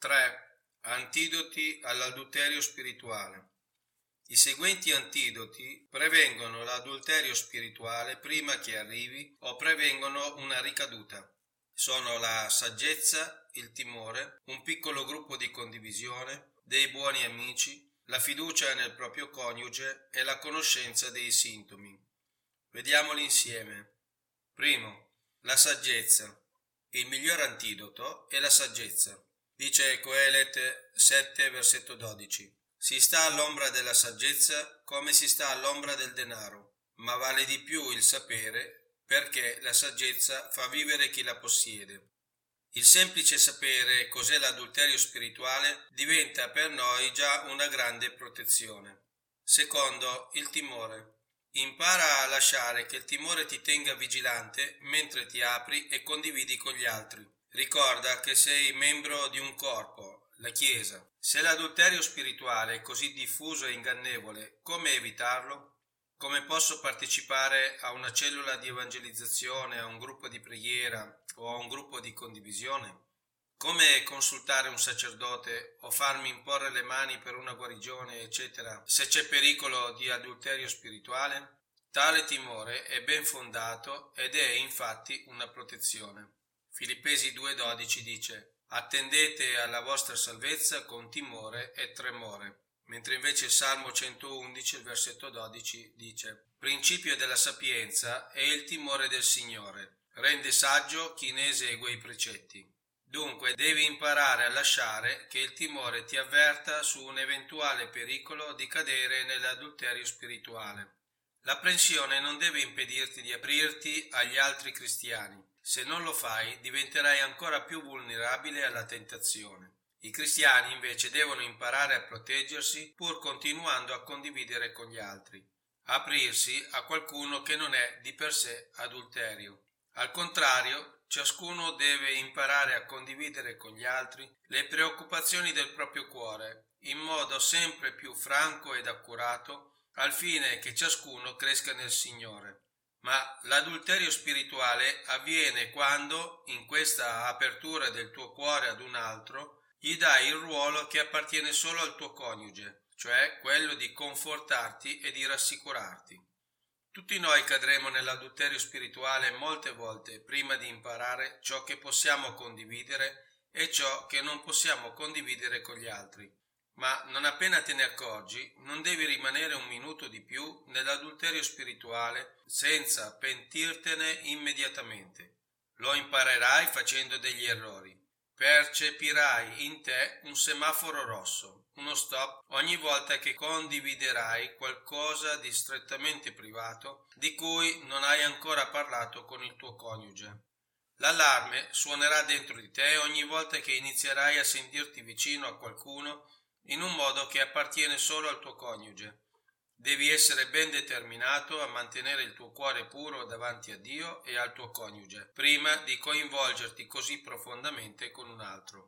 3. Antidoti all'adulterio spirituale. I seguenti antidoti prevengono l'adulterio spirituale prima che arrivi o prevengono una ricaduta. Sono la saggezza, il timore, un piccolo gruppo di condivisione, dei buoni amici, la fiducia nel proprio coniuge e la conoscenza dei sintomi. Vediamoli insieme. Primo, la saggezza. Il miglior antidoto è la saggezza. Dice Coelet 7, versetto 12. Si sta all'ombra della saggezza come si sta all'ombra del denaro, ma vale di più il sapere, perché la saggezza fa vivere chi la possiede. Il semplice sapere cos'è l'adulterio spirituale diventa per noi già una grande protezione. Secondo, il timore. Impara a lasciare che il timore ti tenga vigilante mentre ti apri e condividi con gli altri. Ricorda che sei membro di un corpo, la Chiesa. Se l'adulterio spirituale è così diffuso e ingannevole, come evitarlo? Come posso partecipare a una cellula di evangelizzazione, a un gruppo di preghiera o a un gruppo di condivisione? Come consultare un sacerdote o farmi imporre le mani per una guarigione, eccetera, se c'è pericolo di adulterio spirituale? Tale timore è ben fondato ed è infatti una protezione. Filippesi 2,12 dice: attendete alla vostra salvezza con timore e tremore. Mentre invece il Salmo 111, il versetto 12, dice: principio della sapienza è il timore del Signore, rende saggio chi ne esegue i precetti. Dunque devi imparare a lasciare che il timore ti avverta su un eventuale pericolo di cadere nell'adulterio spirituale. L'apprensione non deve impedirti di aprirti agli altri cristiani. Se non lo fai, diventerai ancora più vulnerabile alla tentazione. I cristiani invece devono imparare a proteggersi pur continuando a condividere con gli altri. Aprirsi a qualcuno che non è di per sé adulterio. Al contrario, ciascuno deve imparare a condividere con gli altri le preoccupazioni del proprio cuore in modo sempre più franco ed accurato, al fine che ciascuno cresca nel Signore. Ma l'adulterio spirituale avviene quando, in questa apertura del tuo cuore ad un altro, gli dai il ruolo che appartiene solo al tuo coniuge, cioè quello di confortarti e di rassicurarti. Tutti noi cadremo nell'adulterio spirituale molte volte prima di imparare ciò che possiamo condividere e ciò che non possiamo condividere con gli altri. Ma non appena te ne accorgi, non devi rimanere un minuto di più nell'adulterio spirituale senza pentirtene immediatamente. Lo imparerai facendo degli errori. Percepirai in te un semaforo rosso, uno stop, ogni volta che condividerai qualcosa di strettamente privato di cui non hai ancora parlato con il tuo coniuge. L'allarme suonerà dentro di te ogni volta che inizierai a sentirti vicino a qualcuno in un modo che appartiene solo al tuo coniuge. Devi essere ben determinato a mantenere il tuo cuore puro davanti a Dio e al tuo coniuge, prima di coinvolgerti così profondamente con un altro.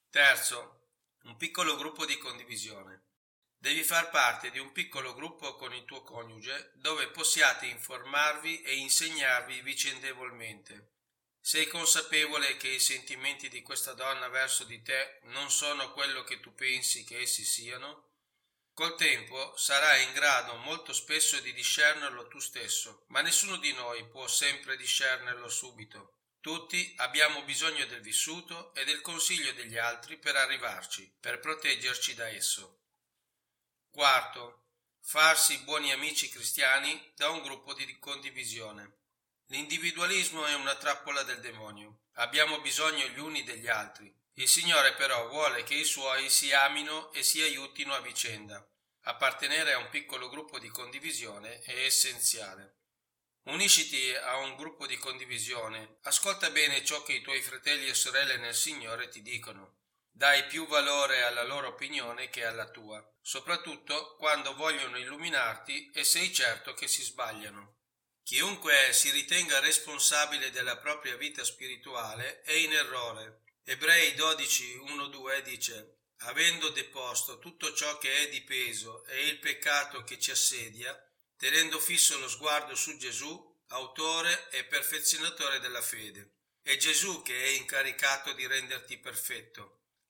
Terzo, un piccolo gruppo di condivisione. Devi far parte di un piccolo gruppo con il tuo coniuge dove possiate informarvi e insegnarvi vicendevolmente. Sei consapevole che i sentimenti di questa donna verso di te non sono quello che tu pensi che essi siano? Col tempo sarai in grado molto spesso di discernerlo tu stesso, ma nessuno di noi può sempre discernerlo subito. Tutti abbiamo bisogno del vissuto e del consiglio degli altri per arrivarci, per proteggerci da esso. Quarto, farsi buoni amici cristiani da un gruppo di condivisione. L'individualismo è una trappola del demonio. Abbiamo bisogno gli uni degli altri. Il Signore però vuole che i Suoi si amino e si aiutino a vicenda. Appartenere a un piccolo gruppo di condivisione è essenziale. Unisciti a un gruppo di condivisione. Ascolta bene ciò che i tuoi fratelli e sorelle nel Signore ti dicono. Dai più valore alla loro opinione che alla tua, soprattutto quando vogliono illuminarti e sei certo che si sbagliano. Chiunque si ritenga responsabile della propria vita spirituale è in errore. Ebrei 12, 1-2 dice: avendo deposto tutto ciò che è di peso e il peccato che ci assedia, tenendo fisso lo sguardo su Gesù, autore e perfezionatore della fede. È Gesù che è incaricato di renderti perfetto.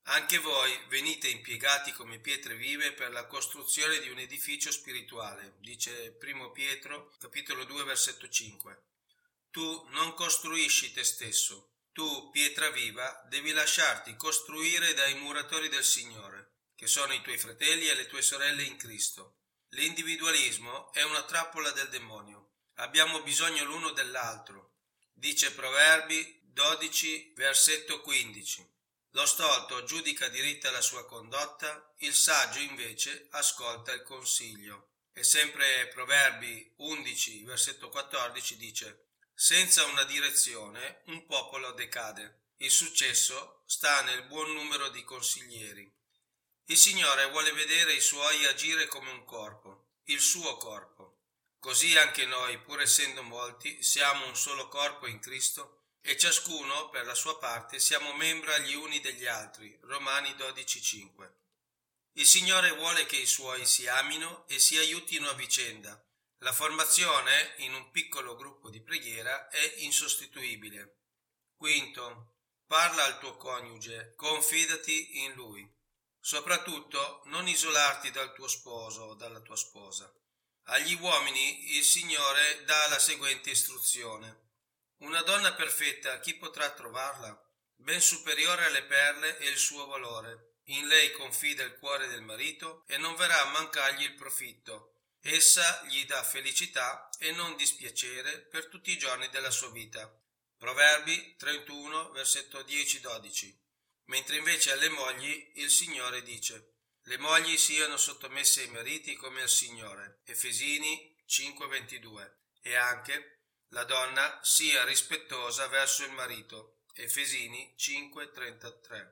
Anche voi venite impiegati come pietre vive per la costruzione di un edificio spirituale, dice 1 Pietro, capitolo 2, versetto 5. Tu non costruisci te stesso. Tu, pietra viva, devi lasciarti costruire dai muratori del Signore, che sono i tuoi fratelli e le tue sorelle in Cristo. L'individualismo è una trappola del demonio. Abbiamo bisogno l'uno dell'altro. Dice Proverbi 12, versetto 15. Lo stolto giudica diritta la sua condotta, il saggio invece ascolta il consiglio. E sempre Proverbi 11, versetto 14 dice: senza una direzione un popolo decade. Il successo sta nel buon numero di consiglieri. Il Signore vuole vedere i suoi agire come un corpo, il suo corpo. Così anche noi, pur essendo molti, siamo un solo corpo in Cristo e ciascuno, per la sua parte, siamo membra gli uni degli altri. Romani 12,5. Il Signore vuole che i suoi si amino e si aiutino a vicenda. La formazione in un piccolo gruppo di preghiera è insostituibile. Quinto, parla al tuo coniuge, confidati in lui. Soprattutto non isolarti dal tuo sposo o dalla tua sposa. Agli uomini il Signore dà la seguente istruzione: una donna perfetta, chi potrà trovarla? Ben superiore alle perle e il suo valore. In lei confida il cuore del marito e non verrà a mancargli il profitto. Essa gli dà felicità e non dispiacere per tutti i giorni della sua vita. Proverbi 31, versetto 10-12. Mentre invece alle mogli il Signore dice: le mogli siano sottomesse ai mariti come al Signore. Efesini 5:22. E anche la donna sia rispettosa verso il marito. Efesini 5:33.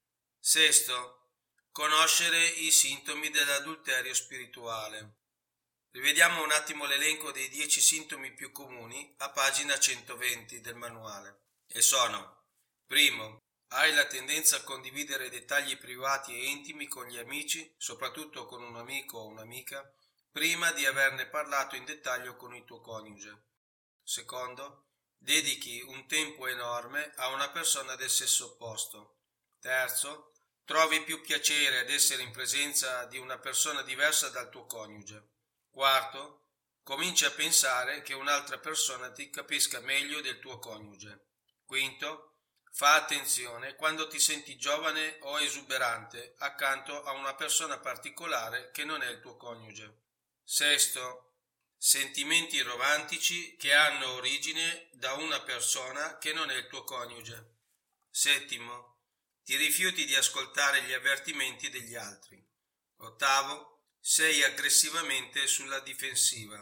Sesto, conoscere i sintomi dell'adulterio spirituale. Rivediamo un attimo l'elenco dei 10 sintomi più comuni a pagina 120 del manuale. E sono: primo, hai la tendenza a condividere dettagli privati e intimi con gli amici, soprattutto con un amico o un'amica, prima di averne parlato in dettaglio con il tuo coniuge. Secondo, dedichi un tempo enorme a una persona del sesso opposto. Terzo, trovi più piacere ad essere in presenza di una persona diversa dal tuo coniuge. Quarto, cominci a pensare che un'altra persona ti capisca meglio del tuo coniuge. Quinto, fa attenzione quando ti senti giovane o esuberante accanto a una persona particolare che non è il tuo coniuge. Sesto, sentimenti romantici che hanno origine da una persona che non è il tuo coniuge. Settimo, ti rifiuti di ascoltare gli avvertimenti degli altri. Ottavo, sei aggressivamente sulla difensiva.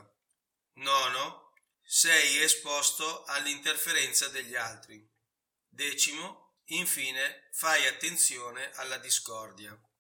Nono, sei esposto all'interferenza degli altri. Decimo, infine, fai attenzione alla discordia.